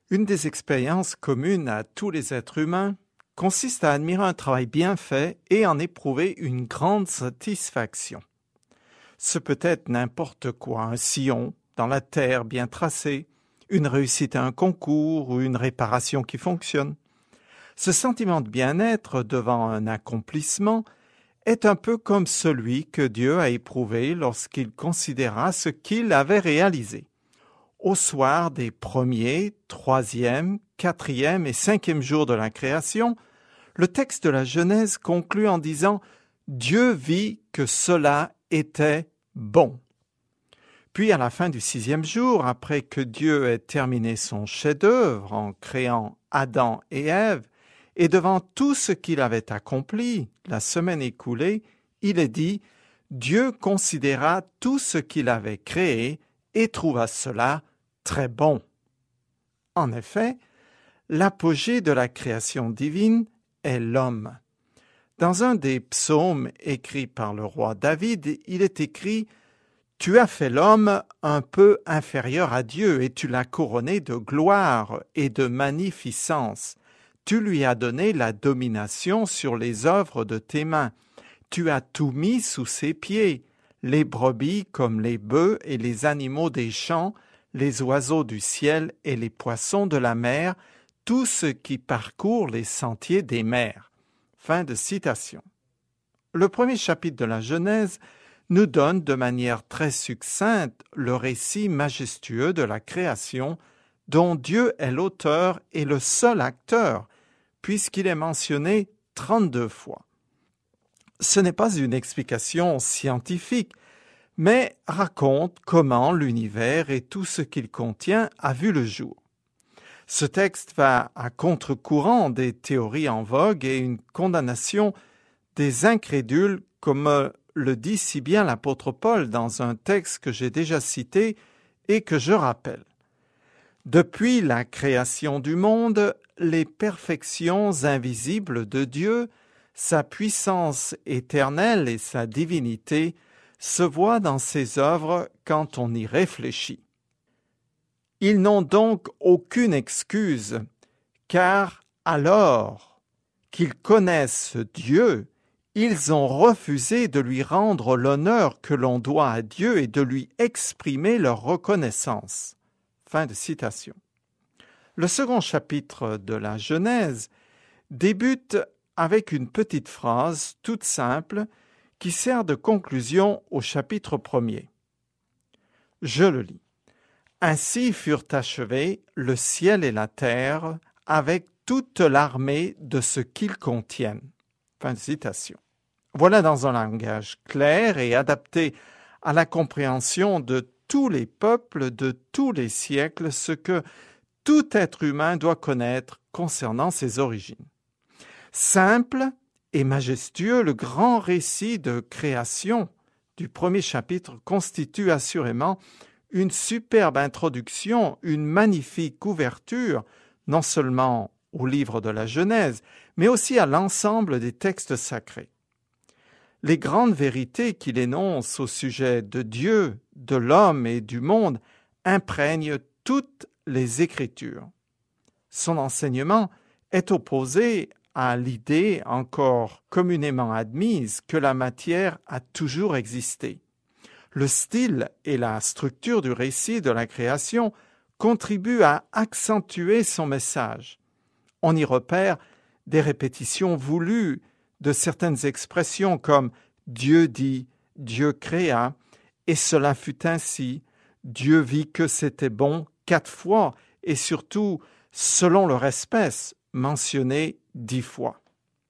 Une des expériences communes à tous les êtres humains consiste à admirer un travail bien fait et en éprouver une grande satisfaction. Ce peut être n'importe quoi, un sillon dans la terre bien tracé, une réussite à un concours ou une réparation qui fonctionne. Ce sentiment de bien-être devant un accomplissement est un peu comme celui que Dieu a éprouvé lorsqu'il considéra ce qu'il avait réalisé. Au soir des premier, troisième, quatrième et cinquième jours de la création, le texte de la Genèse conclut en disant « Dieu vit que cela était bon ». Puis à la fin du sixième jour, après que Dieu ait terminé son chef-d'œuvre en créant Adam et Ève, et devant tout ce qu'il avait accompli la semaine écoulée, il est dit « Dieu considéra tout ce qu'il avait créé et trouva cela très bon ». En effet, l'apogée de la création divine est l'homme. Dans un des psaumes écrits par le roi David, il est écrit « Tu as fait l'homme un peu inférieur à Dieu et tu l'as couronné de gloire et de magnificence. Tu lui as donné la domination sur les œuvres de tes mains. Tu as tout mis sous ses pieds, les brebis comme les bœufs et les animaux des champs, les oiseaux du ciel et les poissons de la mer, tout ce qui parcourt les sentiers des mers. » Fin de citation. Le premier chapitre de la Genèse nous donne de manière très succincte le récit majestueux de la création dont Dieu est l'auteur et le seul acteur, puisqu'il est mentionné 32 fois. Ce n'est pas une explication scientifique, mais raconte comment l'univers et tout ce qu'il contient a vu le jour. Ce texte va à contre-courant des théories en vogue et une condamnation des incrédules, comme le dit si bien l'apôtre Paul dans un texte que j'ai déjà cité et que je rappelle. Depuis la création du monde, les perfections invisibles de Dieu, sa puissance éternelle et sa divinité se voient dans ses œuvres quand on y réfléchit. Ils n'ont donc aucune excuse, car alors qu'ils connaissent Dieu, ils ont refusé de lui rendre l'honneur que l'on doit à Dieu et de lui exprimer leur reconnaissance. Fin de citation. Le second chapitre de la Genèse débute avec une petite phrase toute simple qui sert de conclusion au chapitre premier. Je le lis. « Ainsi furent achevés le ciel et la terre avec toute l'armée de ce qu'ils contiennent. » Fin de citation. Voilà dans un langage clair et adapté à la compréhension de tous les peuples de tous les siècles ce que tout être humain doit connaître concernant ses origines. Simple et majestueux, le grand récit de création du premier chapitre constitue assurément une superbe introduction, une magnifique ouverture, non seulement au livre de la Genèse, mais aussi à l'ensemble des textes sacrés. Les grandes vérités qu'il énonce au sujet de Dieu, de l'homme et du monde imprègnent toutes les Écritures. Son enseignement est opposé à l'idée encore communément admise que la matière a toujours existé. Le style et la structure du récit de la création contribuent à accentuer son message. On y repère des répétitions voulues de certaines expressions comme « Dieu dit »,« Dieu créa » et « cela fut ainsi »,« Dieu vit que c'était bon » 4 fois et surtout, selon leur espèce, mentionné 10 fois.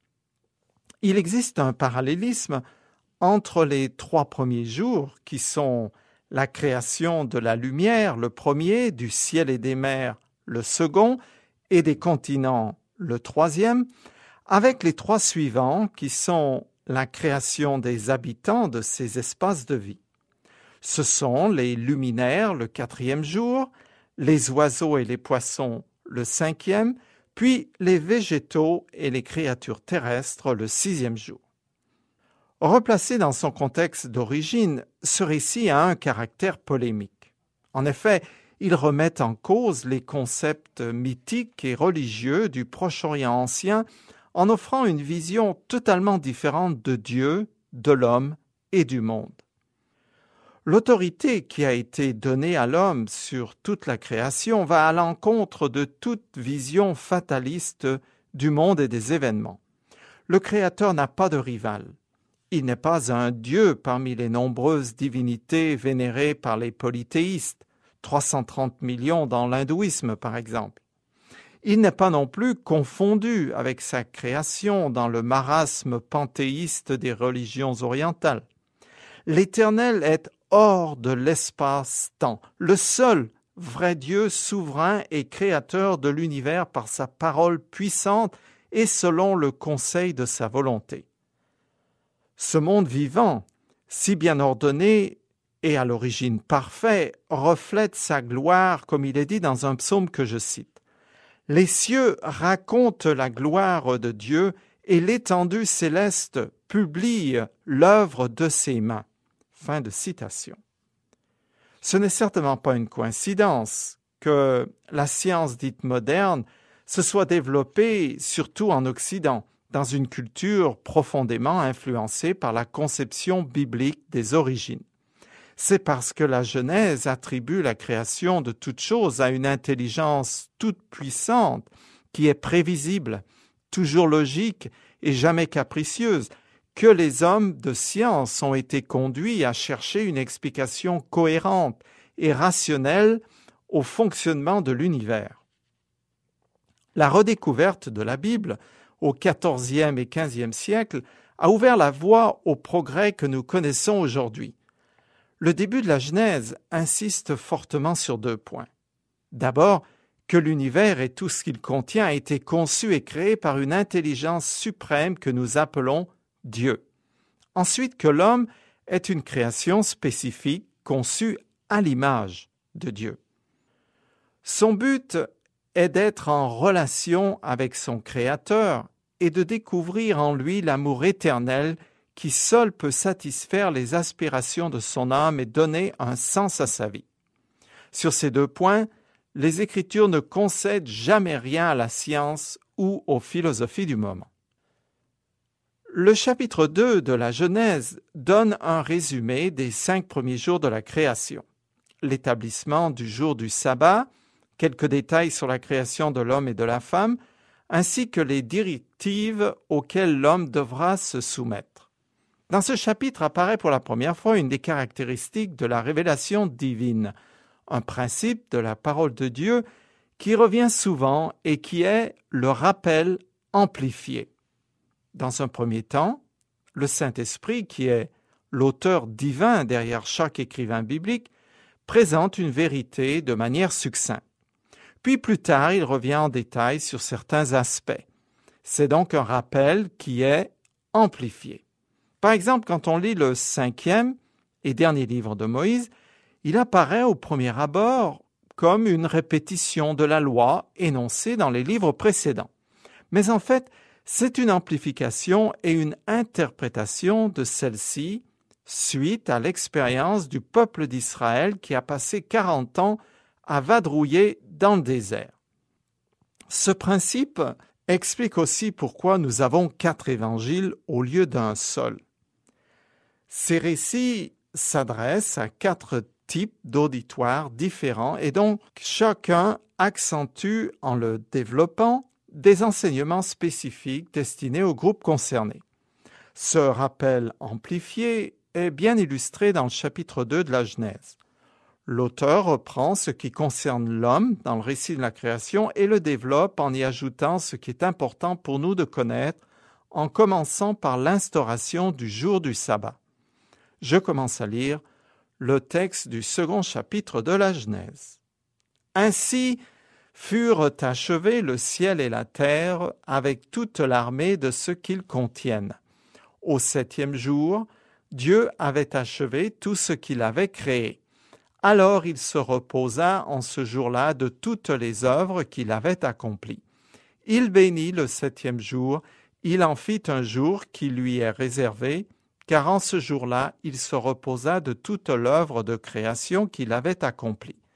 Il existe un parallélisme entre les 3 premiers jours, qui sont la création de la lumière, le premier, du ciel et des mers, le second, et des continents, le troisième, avec les 3 suivants, qui sont la création des habitants de ces espaces de vie. Ce sont les luminaires, le 4e jour, les oiseaux et les poissons, le 5e, puis les végétaux et les créatures terrestres, le 6e jour. Replacé dans son contexte d'origine, ce récit a un caractère polémique. En effet, Ils remettent en cause les concepts mythiques et religieux du Proche-Orient ancien en offrant une vision totalement différente de Dieu, de l'homme et du monde. L'autorité qui a été donnée à l'homme sur toute la création va à l'encontre de toute vision fataliste du monde et des événements. Le Créateur n'a pas de rival. Il n'est pas un Dieu parmi les nombreuses divinités vénérées par les polythéistes, 330 millions dans l'hindouisme par exemple. Il n'est pas non plus confondu avec sa création dans le marasme panthéiste des religions orientales. L'Éternel est hors de l'espace-temps, le seul vrai Dieu souverain et créateur de l'univers par sa parole puissante et selon le conseil de sa volonté. Ce monde vivant, si bien ordonné et à l'origine parfait, reflète sa gloire, comme il est dit dans un psaume que je cite. Les cieux racontent la gloire de Dieu et l'étendue céleste publie l'œuvre de ses mains. Fin de citation. Ce n'est certainement pas une coïncidence que la science dite moderne se soit développée surtout en Occident, dans une culture profondément influencée par la conception biblique des origines. C'est parce que la Genèse attribue la création de toutes choses à une intelligence toute puissante, qui est prévisible, toujours logique et jamais capricieuse, que les hommes de science ont été conduits à chercher une explication cohérente et rationnelle au fonctionnement de l'univers. La redécouverte de la Bible au XIVe et XVe siècle a ouvert la voie au progrès que nous connaissons aujourd'hui. Le début de la Genèse insiste fortement sur 2 points. D'abord, que l'univers et tout ce qu'il contient a été conçu et créé par une intelligence suprême que nous appelons Dieu. Ensuite, que l'homme est une création spécifique conçue à l'image de Dieu. Son but est d'être en relation avec son Créateur et de découvrir en lui l'amour éternel qui seul peut satisfaire les aspirations de son âme et donner un sens à sa vie. Sur ces 2 points, les Écritures ne concèdent jamais rien à la science ou aux philosophies du moment. Le chapitre 2 de la Genèse donne un résumé des 5 premiers jours de la création. L'établissement du jour du sabbat, quelques détails sur la création de l'homme et de la femme, ainsi que les directives auxquelles l'homme devra se soumettre. Dans ce chapitre apparaît pour la première fois une des caractéristiques de la révélation divine, un principe de la parole de Dieu qui revient souvent et qui est le rappel amplifié. Dans un premier temps, le Saint-Esprit, qui est l'auteur divin derrière chaque écrivain biblique, présente une vérité de manière succincte. Puis plus tard, il revient en détail sur certains aspects. C'est donc un rappel qui est amplifié. Par exemple, quand on lit le 5e et dernier livre de Moïse, il apparaît au premier abord comme une répétition de la loi énoncée dans les livres précédents. Mais en fait, c'est une amplification et une interprétation de celle-ci suite à l'expérience du peuple d'Israël qui a passé 40 ans à vadrouiller dans le désert. Ce principe explique aussi pourquoi nous avons 4 évangiles au lieu d'un seul. Ces récits s'adressent à 4 types d'auditoires différents et donc chacun accentue en le développant des enseignements spécifiques destinés au groupe concerné. Ce rappel amplifié est bien illustré dans le chapitre 2 de la Genèse. L'auteur reprend ce qui concerne l'homme dans le récit de la création et le développe en y ajoutant ce qui est important pour nous de connaître, en commençant par l'instauration du jour du sabbat. Je commence à lire le texte du 2e chapitre de la Genèse. Ainsi furent achevés le ciel et la terre avec toute l'armée de ce qu'ils contiennent. Au 7e jour, Dieu avait achevé tout ce qu'il avait créé. Alors il se reposa en ce jour-là de toutes les œuvres qu'il avait accomplies. Il bénit le 7e jour, il en fit un jour qui lui est réservé, car en ce jour-là, il se reposa de toute l'œuvre de création qu'il avait accomplie.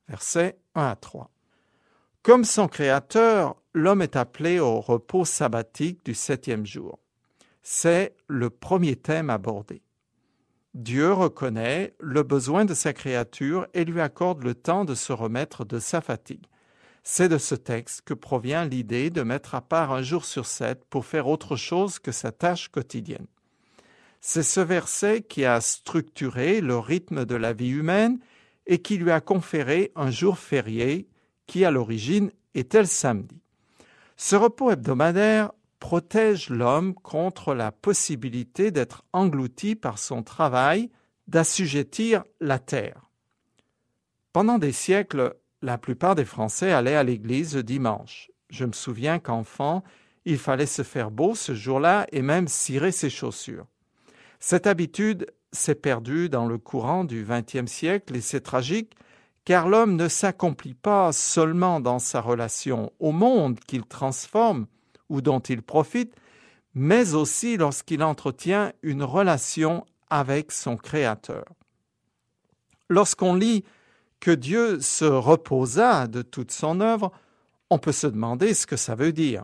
versets 1 à 3. Comme son Créateur, l'homme est appelé au repos sabbatique du 7e jour. C'est le premier thème abordé. Dieu reconnaît le besoin de sa créature et lui accorde le temps de se remettre de sa fatigue. C'est de ce texte que provient l'idée de mettre à part un jour sur 7 pour faire autre chose que sa tâche quotidienne. C'est ce verset qui a structuré le rythme de la vie humaine et qui lui a conféré un jour férié qui, à l'origine, était le samedi. Ce repos hebdomadaire protège l'homme contre la possibilité d'être englouti par son travail, d'assujettir la terre. Pendant des siècles, la plupart des Français allaient à l'église le dimanche. Je me souviens qu'enfant, il fallait se faire beau ce jour-là et même cirer ses chaussures. Cette habitude s'est perdue dans le courant du XXe siècle et c'est tragique car l'homme ne s'accomplit pas seulement dans sa relation au monde qu'il transforme ou dont il profite, mais aussi lorsqu'il entretient une relation avec son Créateur. Lorsqu'on lit que Dieu se reposa de toute son œuvre, on peut se demander ce que ça veut dire.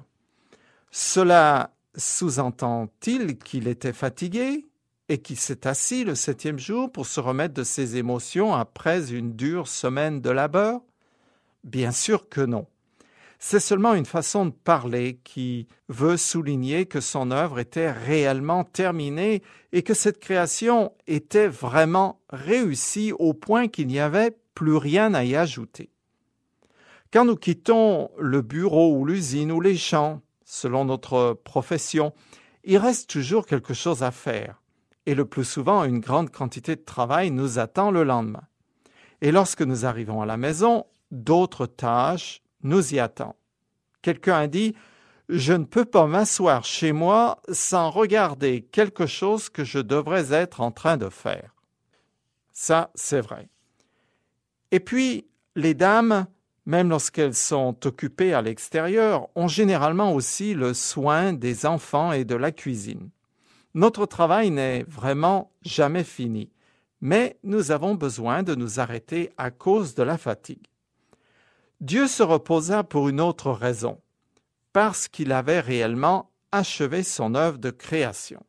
Cela sous-entend-il qu'il était fatigué et qu'il s'est assis le 7e jour pour se remettre de ses émotions après une dure semaine de labeur? Bien sûr que non. C'est seulement une façon de parler qui veut souligner que son œuvre était réellement terminée et que cette création était vraiment réussie au point qu'il n'y avait plus rien à y ajouter. Quand nous quittons le bureau ou l'usine ou les champs, selon notre profession, il reste toujours quelque chose à faire. Et le plus souvent, une grande quantité de travail nous attend le lendemain. Et lorsque nous arrivons à la maison, d'autres tâches nous y attendent. Quelqu'un a dit « Je ne peux pas m'asseoir chez moi sans regarder quelque chose que je devrais être en train de faire. » Ça, c'est vrai. Et puis, les dames, même lorsqu'elles sont occupées à l'extérieur, ont généralement aussi le soin des enfants et de la cuisine. Notre travail n'est vraiment jamais fini, mais nous avons besoin de nous arrêter à cause de la fatigue. Dieu se reposa pour une autre raison, parce qu'il avait réellement achevé son œuvre de création.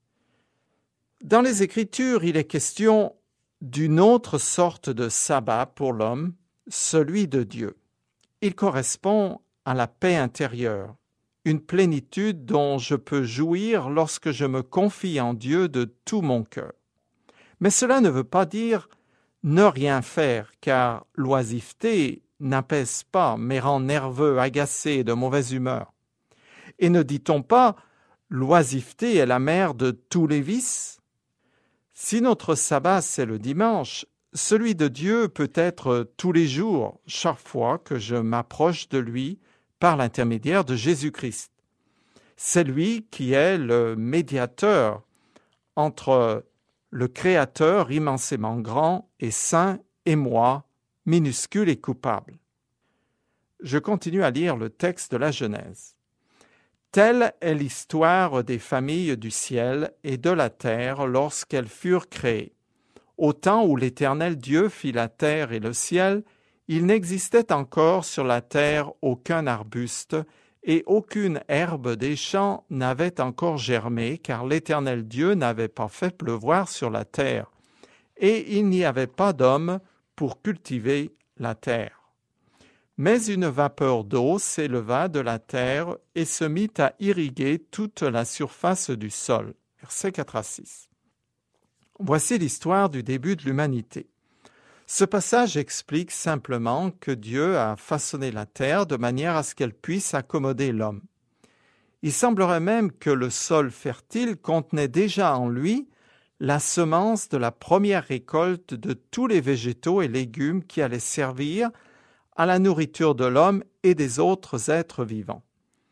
Dans les Écritures, il est question d'une autre sorte de sabbat pour l'homme, celui de Dieu. Il correspond à la paix intérieure, une plénitude dont je peux jouir lorsque je me confie en Dieu de tout mon cœur. Mais cela ne veut pas dire ne rien faire, car l'oisiveté n'apaise pas, mais rend nerveux, agacé et de mauvaise humeur. Et ne dit-on pas l'oisiveté est la mère de tous les vices? Si notre sabbat c'est le dimanche, celui de Dieu peut être tous les jours, chaque fois que je m'approche de lui par l'intermédiaire de Jésus-Christ. C'est lui qui est le médiateur entre le Créateur immensément grand et saint et moi, minuscule et coupable. Je continue à lire le texte de la Genèse. Telle est l'histoire des familles du ciel et de la terre lorsqu'elles furent créées. Au temps où l'Éternel Dieu fit la terre et le ciel, il n'existait encore sur la terre aucun arbuste et aucune herbe des champs n'avait encore germé, car l'Éternel Dieu n'avait pas fait pleuvoir sur la terre, et il n'y avait pas d'homme pour cultiver la terre. Mais une vapeur d'eau s'éleva de la terre et se mit à irriguer toute la surface du sol. Versets 4 à 6. Voici l'histoire du début de l'humanité. Ce passage explique simplement que Dieu a façonné la terre de manière à ce qu'elle puisse accommoder l'homme. Il semblerait même que le sol fertile contenait déjà en lui la semence de la première récolte de tous les végétaux et légumes qui allaient servir à la nourriture de l'homme et des autres êtres vivants.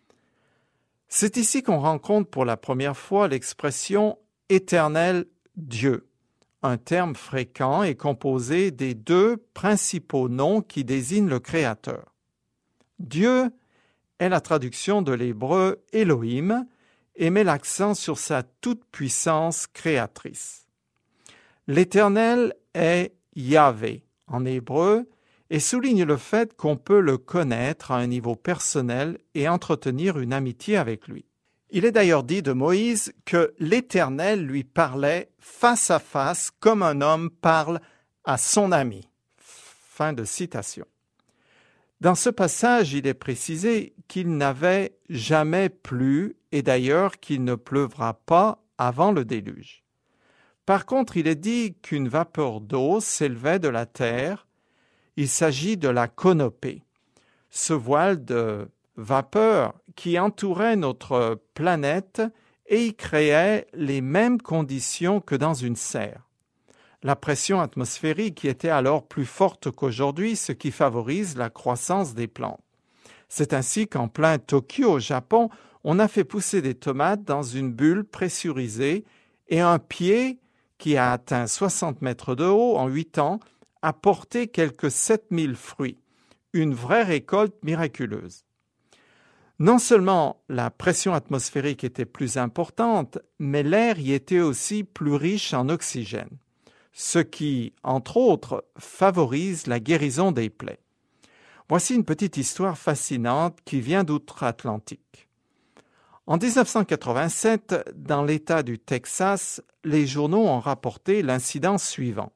C'est ici qu'on rencontre pour la première fois l'expression « éternel Dieu », un terme fréquent et composé des deux principaux noms qui désignent le Créateur. Dieu est la traduction de l'hébreu Elohim et met l'accent sur sa toute-puissance créatrice. L'Éternel est Yahvé en hébreu et souligne le fait qu'on peut le connaître à un niveau personnel et entretenir une amitié avec lui. Il est d'ailleurs dit de Moïse que l'Éternel lui parlait face à face comme un homme parle à son ami. Fin de citation. Dans ce passage, il est précisé qu'il n'avait jamais plu et d'ailleurs qu'il ne pleuvra pas avant le déluge. Par contre, il est dit qu'une vapeur d'eau s'élevait de la terre. Il s'agit de la canopée, ce voile de vapeur qui entourait notre planète et y créait les mêmes conditions que dans une serre. La pression atmosphérique y était alors plus forte qu'aujourd'hui, ce qui favorise la croissance des plantes. C'est ainsi qu'en plein Tokyo, au Japon, on a fait pousser des tomates dans une bulle pressurisée et un pied qui a atteint 60 mètres de haut en 8 ans a porté quelques 7000 fruits. Une vraie récolte miraculeuse. Non seulement la pression atmosphérique était plus importante, mais l'air y était aussi plus riche en oxygène, ce qui, entre autres, favorise la guérison des plaies. Voici une petite histoire fascinante qui vient d'outre-Atlantique. En 1987, dans l'État du Texas, les journaux ont rapporté l'incident suivant.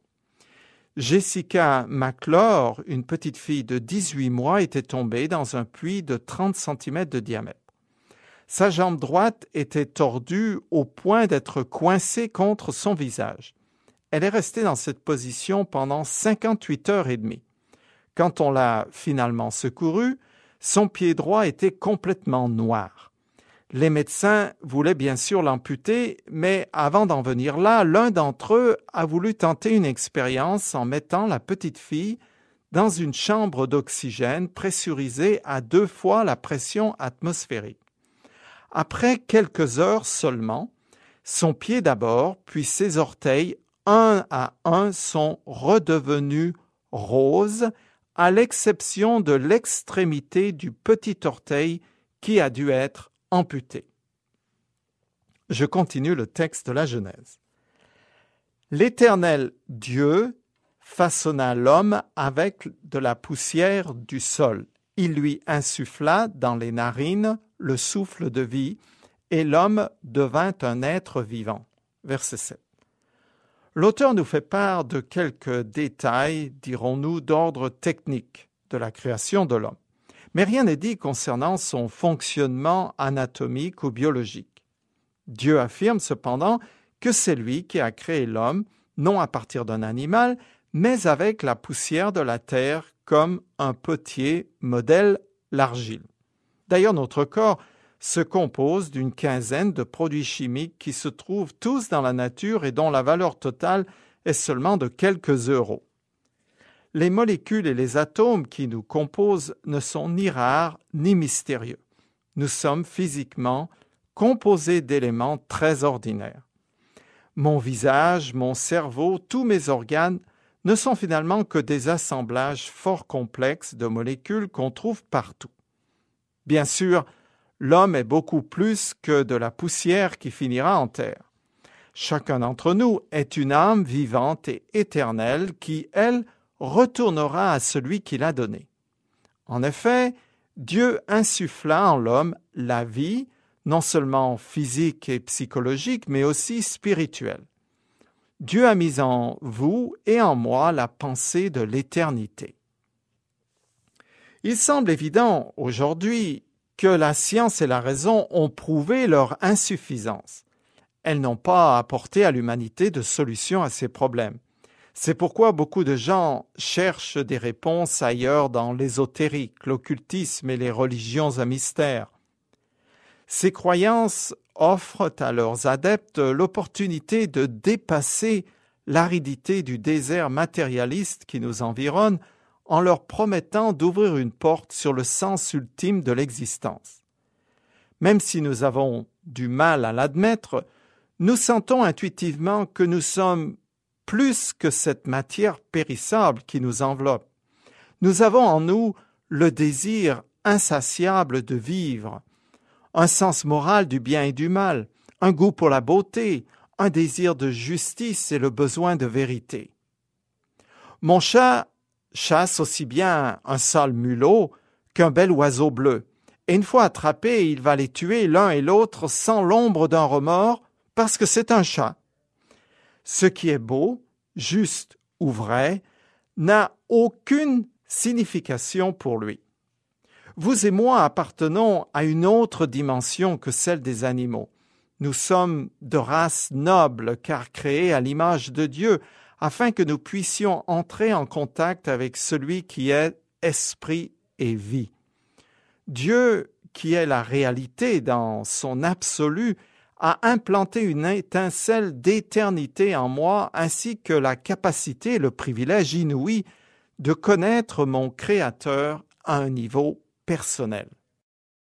Jessica McClure, une petite fille de 18 mois, était tombée dans un puits de 30 cm de diamètre. Sa jambe droite était tordue au point d'être coincée contre son visage. Elle est restée dans cette position pendant 58 heures et demie. Quand on l'a finalement secourue, son pied droit était complètement noir. Les médecins voulaient bien sûr l'amputer, mais avant d'en venir là, l'un d'entre eux a voulu tenter une expérience en mettant la petite fille dans une chambre d'oxygène pressurisée à 2 fois la pression atmosphérique. Après quelques heures seulement, son pied d'abord, puis ses orteils, un à un, sont redevenus roses, à l'exception de l'extrémité du petit orteil qui a dû être amputé. Je continue le texte de la Genèse. L'Éternel Dieu façonna l'homme avec de la poussière du sol. Il lui insuffla dans les narines le souffle de vie, et l'homme devint un être vivant. Verset 7. L'auteur nous fait part de quelques détails, dirons-nous, d'ordre technique de la création de l'homme. Mais rien n'est dit concernant son fonctionnement anatomique ou biologique. Dieu affirme cependant que c'est lui qui a créé l'homme, non à partir d'un animal, mais avec la poussière de la terre comme un potier modèle l'argile. D'ailleurs, notre corps se compose d'une quinzaine de produits chimiques qui se trouvent tous dans la nature et dont la valeur totale est seulement de quelques euros. Les molécules et les atomes qui nous composent ne sont ni rares ni mystérieux. Nous sommes physiquement composés d'éléments très ordinaires. Mon visage, mon cerveau, tous mes organes ne sont finalement que des assemblages fort complexes de molécules qu'on trouve partout. Bien sûr, l'homme est beaucoup plus que de la poussière qui finira en terre. Chacun d'entre nous est une âme vivante et éternelle qui, elle, retournera à celui qui l'a donné. En effet, Dieu insuffla en l'homme la vie, non seulement physique et psychologique, mais aussi spirituelle. Dieu a mis en vous et en moi la pensée de l'éternité. Il semble évident aujourd'hui que la science et la raison ont prouvé leur insuffisance. Elles n'ont pas apporté à l'humanité de solution à ces problèmes. C'est pourquoi beaucoup de gens cherchent des réponses ailleurs dans l'ésotérique, l'occultisme et les religions à mystère. Ces croyances offrent à leurs adeptes l'opportunité de dépasser l'aridité du désert matérialiste qui nous environne en leur promettant d'ouvrir une porte sur le sens ultime de l'existence. Même si nous avons du mal à l'admettre, nous sentons intuitivement que nous sommes plus que cette matière périssable qui nous enveloppe. Nous avons en nous le désir insatiable de vivre, un sens moral du bien et du mal, un goût pour la beauté, un désir de justice et le besoin de vérité. Mon chat chasse aussi bien un sale mulot qu'un bel oiseau bleu. Et une fois attrapé, il va les tuer l'un et l'autre sans l'ombre d'un remords, parce que c'est un chat. Ce qui est beau, juste ou vrai, n'a aucune signification pour lui. Vous et moi appartenons à une autre dimension que celle des animaux. Nous sommes de race noble, car créés à l'image de Dieu, afin que nous puissions entrer en contact avec celui qui est esprit et vie. Dieu, qui est la réalité dans son absolu, a implanté une étincelle d'éternité en moi, ainsi que la capacité, le privilège inouï de connaître mon Créateur à un niveau personnel.